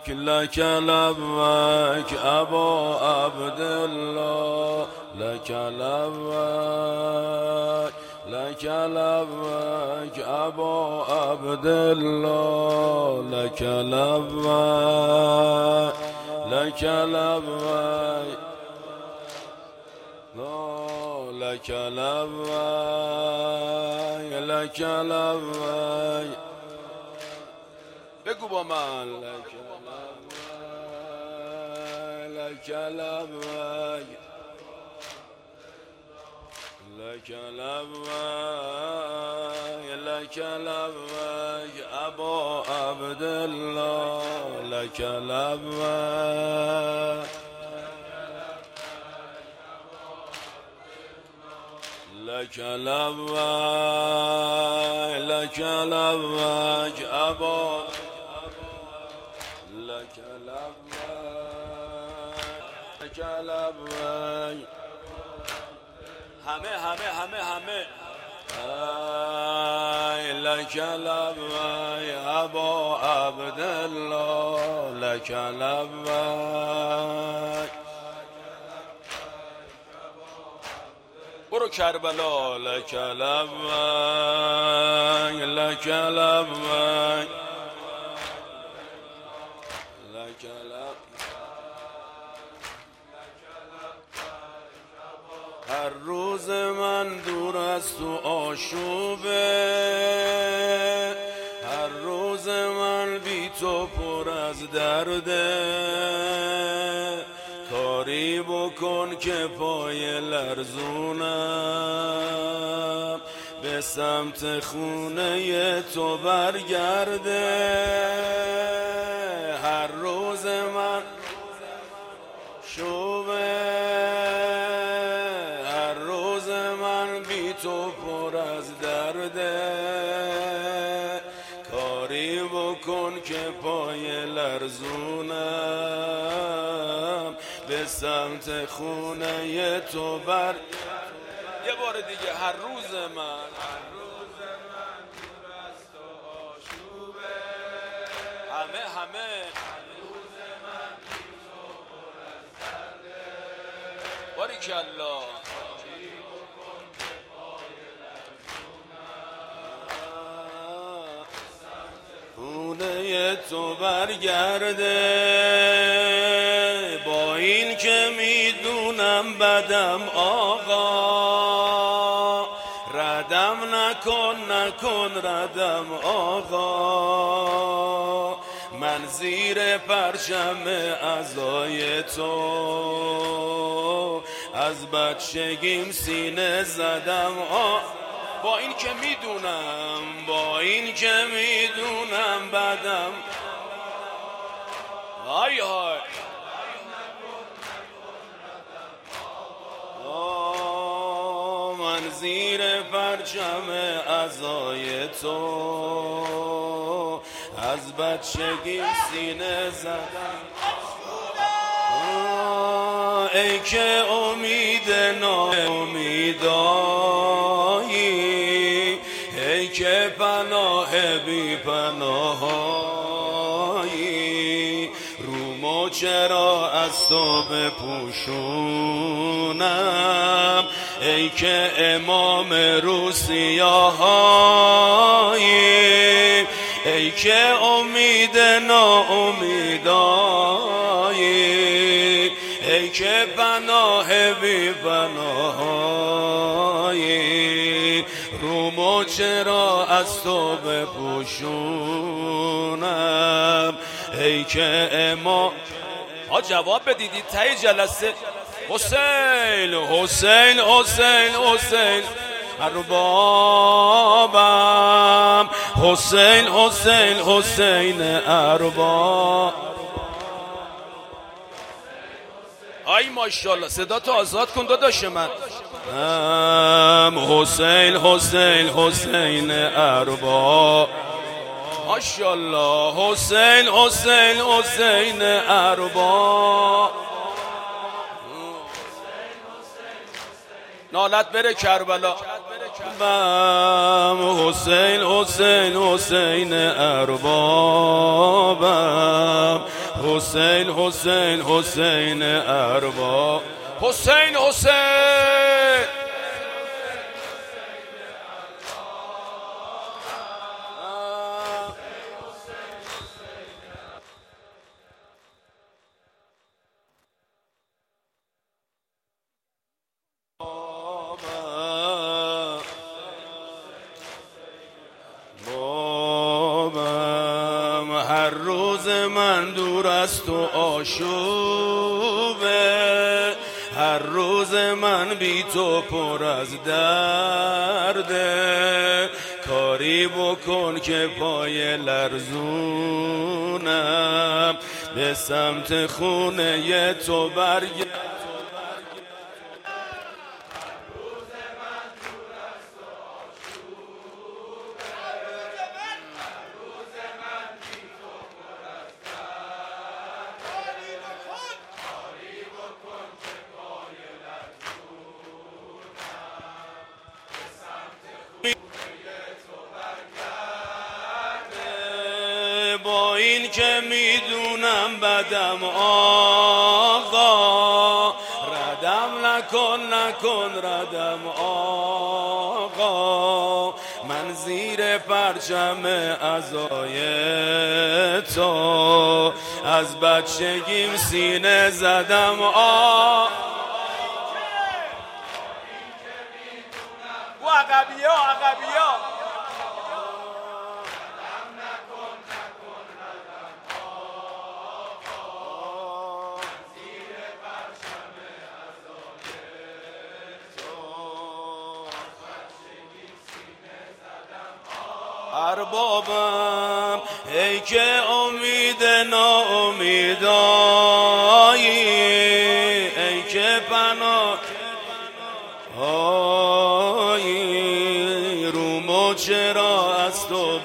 لك لبيك أبا عبد الله لك لبيك لك لبيك أبا عبد الله لك لبيك لك لبيك لك لبیک لک لبیک بگو با من لک لبیک لک لبیک لک لبیک لک لبیک ابا عبدالله لک لبیک لك لبيك لك لبيك أبا لك لبيك لك لبيك همه لك لبيك أبا عبد الله لك لبيك برو کربلا لک لبیک لک لبیک لک لبیک هر روز من دور از تو آشوبه هر روز من بی تو پر از درده کاری بکن که پای لرزونم به سمت خونه تو برگرده هر روز من شوبه هر روز من بی تو پر از درده کاری بکن که پای لرزونم به سمت خونه تو بر یه بار دیگه هر روز من دور از تو آشوبه همه هر روز من بی تو پر از درده باریکالله خونه تو برگرده با این که میدونم بدم آقا ردم نکن ردم آقا من زیر پرچم عزای تو از بچگیم سینه زدم با این که میدونم بدم های من زیر پرچم عزای تو از بچگی سینه زدم ای که امید ناامیدایی ای که پناه بی پناهایی رومو چرا از تو بپوشونم ای که امام روسیاهایی ای که امید ناامیدایی ای که پناه بی پناهایی رومو چرا از تو بپوشونم ای که اما جواب بدیدید تای جلسه حسین حسین حسین حسین اربابم حسین حسین حسین ارباب آی ماشاءالله صدا تو آزاد کن داداش من حسین حسین حسین ارباب ماشاءالله حسین حسین حسین ارباب نالت بره کربلا حسین حسین حسین اربابم حسین حسین حسین ارباب حسین حسین هر روز من دور است و آشوبه، هر روز من بی تو پر از درده، کاری بکن که پای لرزونم به سمت خونه تو برگردم. با این که میدونم بدم آقا، ردم نکن ردم آقا، من زیر پرچم عزای تو از بچگیم سینه زدم آقا. و عقبیا اربابم، ای که امید ناامیدایی، ای که پناه رومو چرا از تو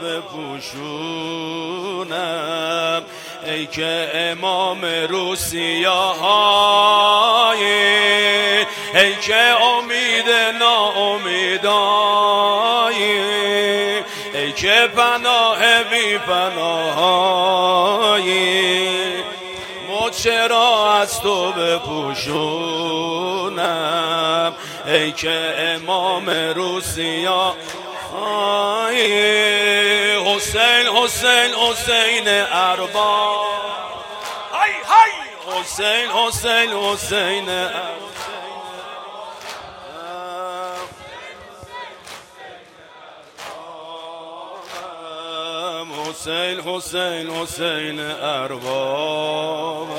بپوشونم، ای که امام روسیاهایی، ای که امید ناامیدایی، ای که پناه بی پناهایی، مو چرا از تو بپوشونم، ای که امام روسیا حسین حسین حسین ارباب، حسین حسین حسین ارباب، حسین حسین حسین ارباب.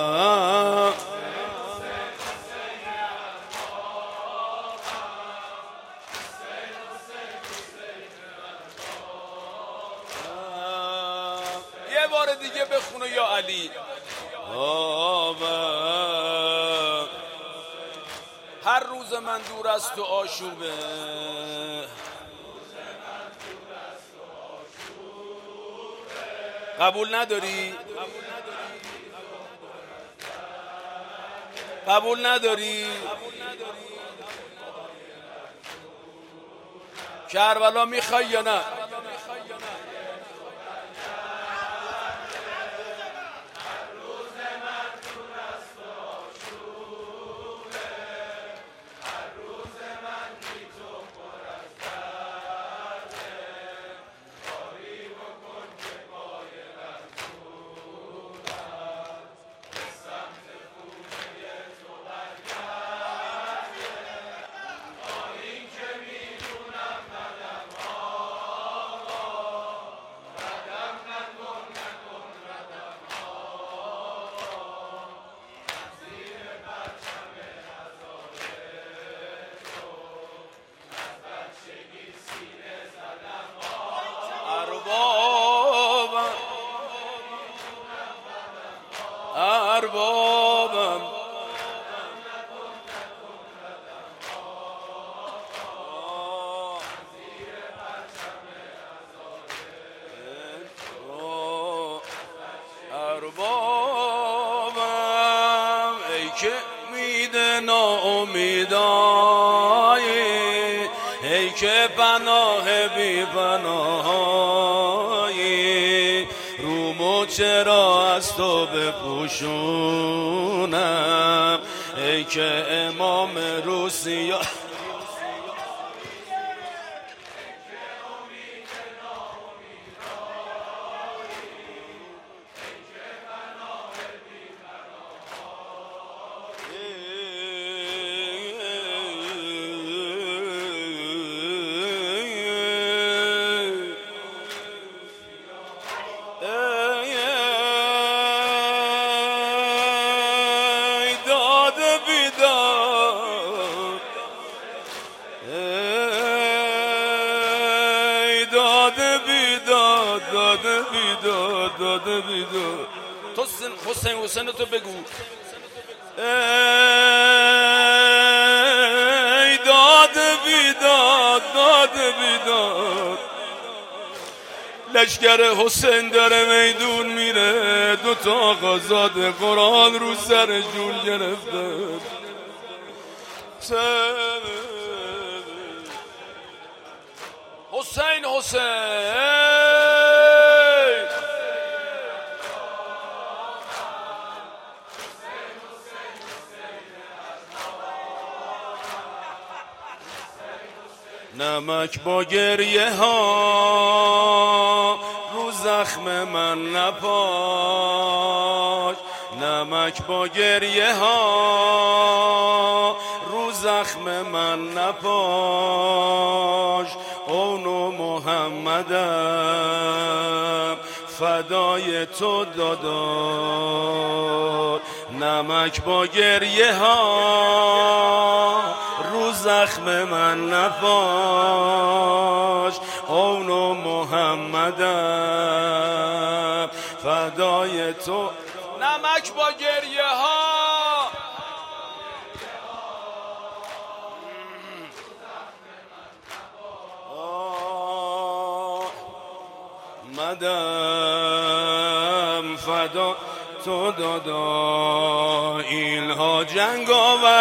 یه بار دیگه بخونه یا علی. هر روز من دور از تو آشوبه، قبول نداری؟ قبول نداری؟ کربلا میخوای یا نه؟ اربابم اربابم، ای که میده ناامیدایی، ای که پناه بی پناهایی، رومو چرا از تو بپوشونم ای که امام روسیا داده بیداد تو حسین تو بگو ای داده بیداد لشکر حسین داره میدون میره دوتا آقازاده قرآن رو سر جون گرفته حسین نمک با گریه ها رو زخم من نپاش نمک با گریه ها رو زخم من نپاش اونو محمدم فدای تو دادار نمک با گریه ها رو زخم من نپاش اونو محمدم فدای تو نمک با گریه ها مدم فدا تو دادا اینها جنگ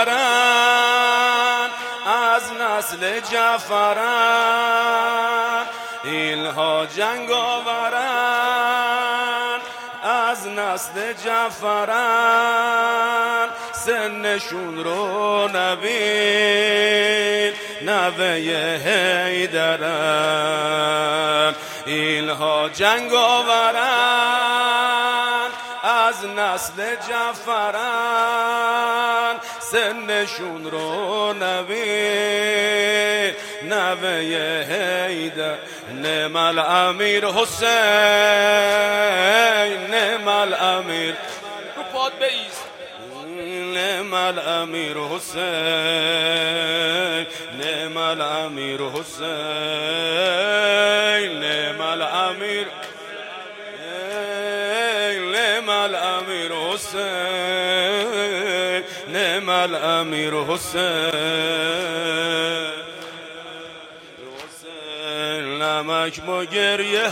آورن از نسل جعفرن اینها جنگ آورن از نسل جعفرن سنشون رو نبین نوه حیدرن اینها جنگ آورن از نسل جعفرن سنشون رو نبین نوه حیدر نعم الامیر حسین نعم الامیر رو پاد بیست نعم الامیر حسین نعم الامیر حسین نعم الامیر نعم الامیر حسین نعم الامیر حسین نمک با گریه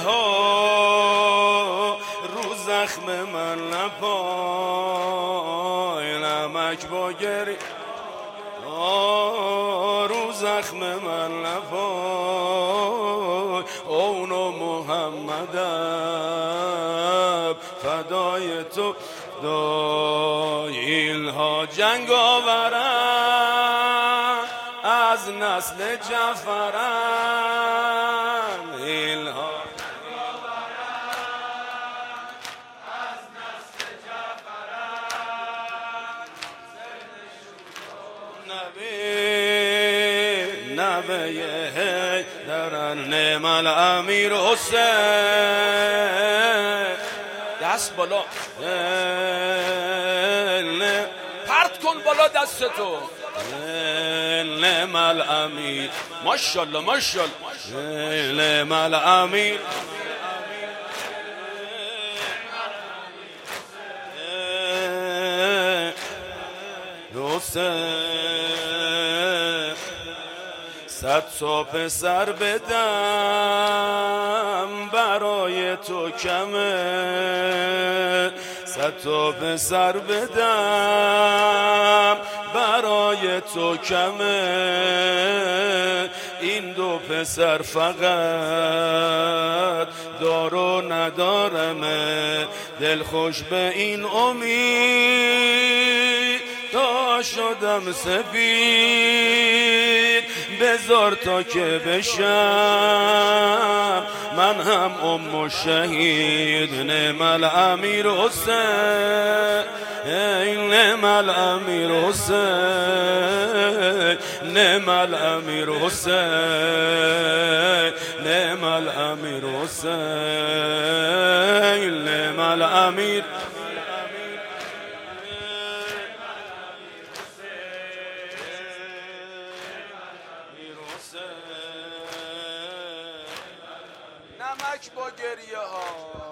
ها رو زخم من نپای نمک با گریه ها رو زخم من نپای اونو محمدم فدای تو دای اینها جنگ آورن از نسل جعفرن اینها از نسل جعفرن نوه حیدرن نعم الامیر حسین دست بالا پرت کن بالا دستتو نعم الامیر ماشاءالله ماشاءالله نعم الامیر حسین صد تا پسر بدم برای تو کمه صد تا پسر بدم برای تو کمه این دو پسر فقط دار و ندارمه، دل خوش به این امید تا شدم سفید، بذار تا که بشم من هم ام شهید. نعم الامیر حسین، نعم الامیر حسین، نعم الامیر حسین، نعم الامیر حسین، نعم الامیر. نمک با گریه ها،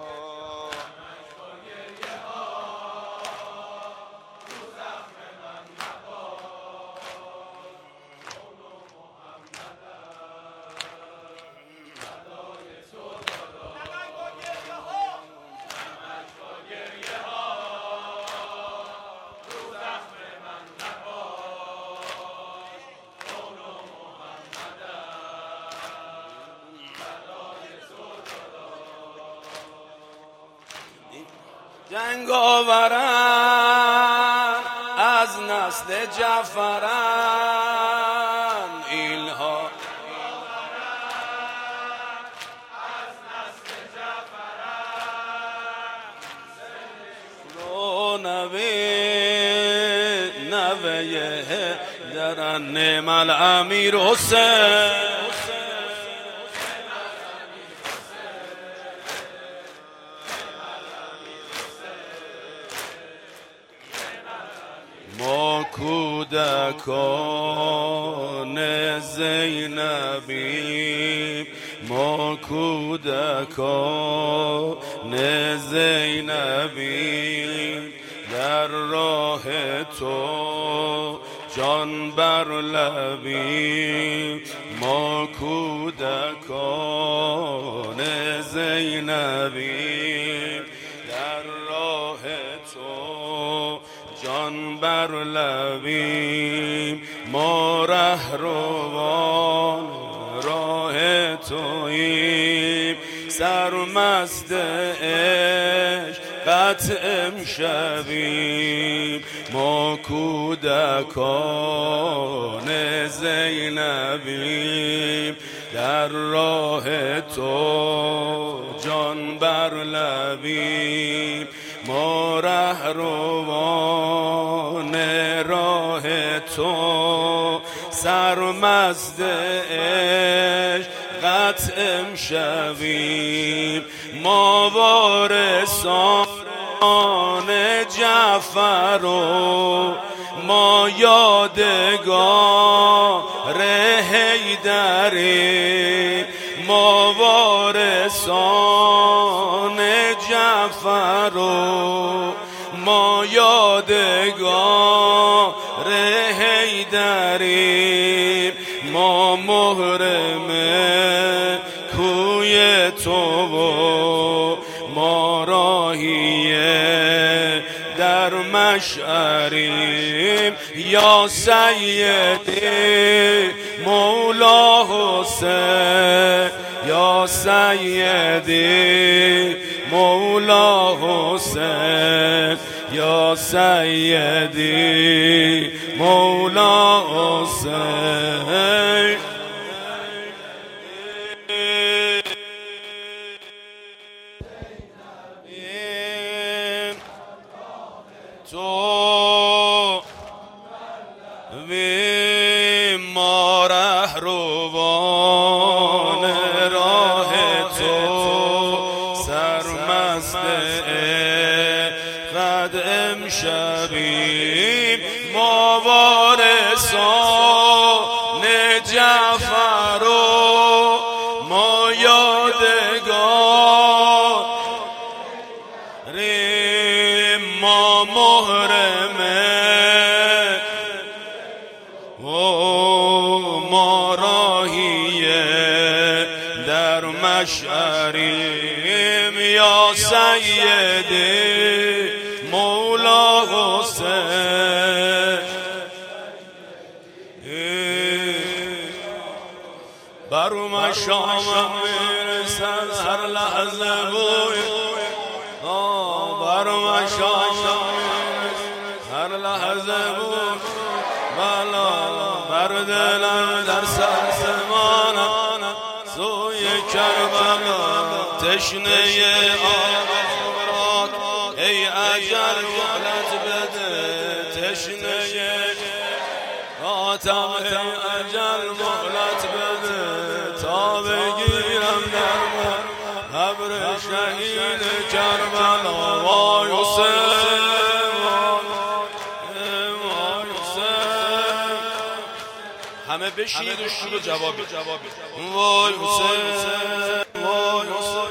جنگ آورن از نسل جعفرن، اینها رو نوه درن. نعم الامیر حسین، ما کودکان زینبیم، ما کودکان زینبیم، در راه تو جان بر لبیم، ما کودکان زینبیم، در راه تو جان بر لبیم، ما رهروان راه توییم، سرمست عشقت امشبیم، ما کودکان زینبیم، در راه تو جان بر لبیم، ما رهروان راه تو، سرمست عشقت امشبیم، ما وارثان جعفر و ما یادگار حیدریم، ما وارثان جعفر و ما یادگار حیدریم، ما محرم کوی تو و ما راهیه در مشعریم، یا سیدی مولا حسین، یا سیدی مولا حسین، یا سیدی مولا حسین. تو وی ما رهروان راه تو، سرمست قد امشبیم، ما وارثان جعفر و ما یادگار، ما محرمه و ما راهیه در مشعریم، یا سیدی مولا حسین. بر مشامم میرسد هر لحظه لحظه بوی بر مشام هر لحظه بود بلا بر دلم در سر زمانم سوی کربلا تشنه آباد ای اجل مهلت بده تشنه آتم ای اجل مهلت بده تا بگیرم در قبر شهید کربلا وای حسین همه بشید و شید و جوابی وای حسین وای حسین